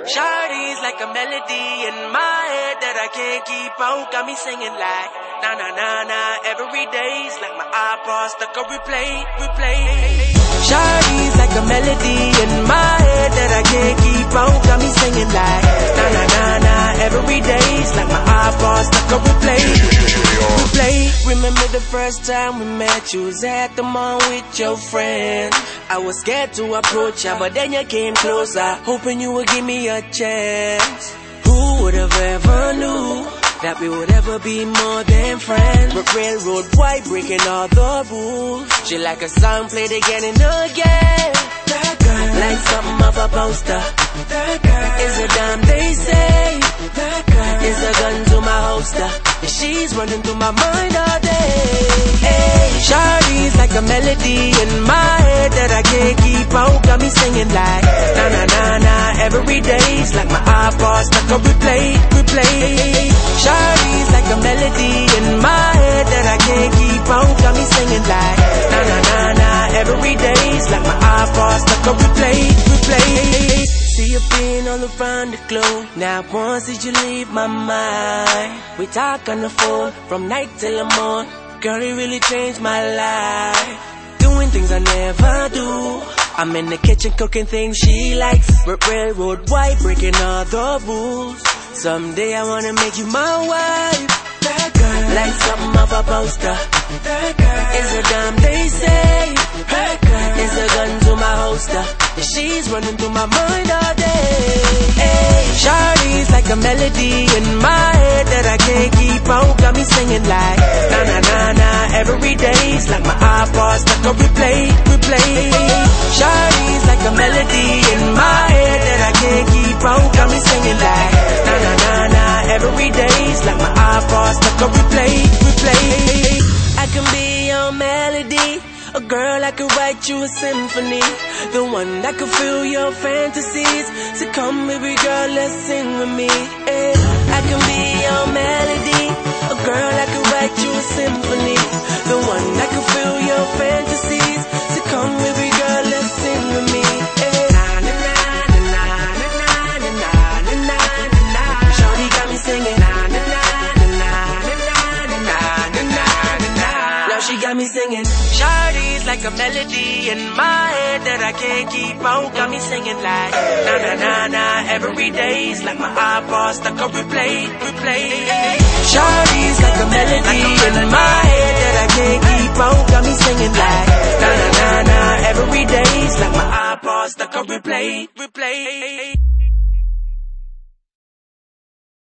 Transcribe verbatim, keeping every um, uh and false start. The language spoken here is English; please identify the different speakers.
Speaker 1: Shawty's like a melody in my head that I can't keep out. Got me singing like na na na na every day's like my iPod stuck on replay, replay. Shawty's like a melody in my head that I can't keep out. Got me singing like na na na na every day's like my iPod stuck on replay, replay. Remember the first time we met? You was at the mall with your friends. I was scared to approach ya, but then you came closer, hoping you would give me a chance. Who would have ever knew that we would ever be more than friends? But railroad white breaking all the rules. She like a song played again and again. That girl, like something of a poster. That girl is a dime, they say. That girl is a gun to my holster, and she's running through my mind all day. Hey, Shawty's like a melody in my head that I can't keep out. Got me singing like na na na na every day's like my iPod stuck on replay, replay. Shawty's like a melody in my head that I can't keep out. Got me singing like na na na na every day's like my iPod stuck on replay, replay. See you being all around the globe. Now once did you leave my mind? We talk on the phone from night till the morning. Girl, it really changed my life. Doing things I never do. I'm in the kitchen cooking things she likes. Railroad white breaking all the rules. Someday I wanna make you my wife. That girl, like something of a poster. That girl is a dime, they say. That girl is a gun to my holster, and she's running through my mind all day. Hey, Shawty's like a melody in my head that I can't keep out. Got me singing like na na na na every day's like my iPod stuck on replay, replay. Shawty's like a melody in my head that I can't keep out. Got me singing like na na na na every day's like my iPod stuck on replay, replay. I can be your melody, a girl I could write you a symphony, the one that could fill your fantasies. So come baby girl, let's sing with me. Hey, I can be your melody, a girl I could write you a symphony, the one that could fill your fantasies. So come baby girl, let's sing with me. Hey, na na na na na na na na na na. Shawty got me singing na na na na na na na na na. Now she got me singing. Shawty's like a melody in my head that I can't keep out. Got me singing like na na na na every day's like my iPod stuck on replay, replay. Shawty's like a melody in my head that I can't keep out. Got me singing like na na na na every day's like my iPod stuck on replay, replay.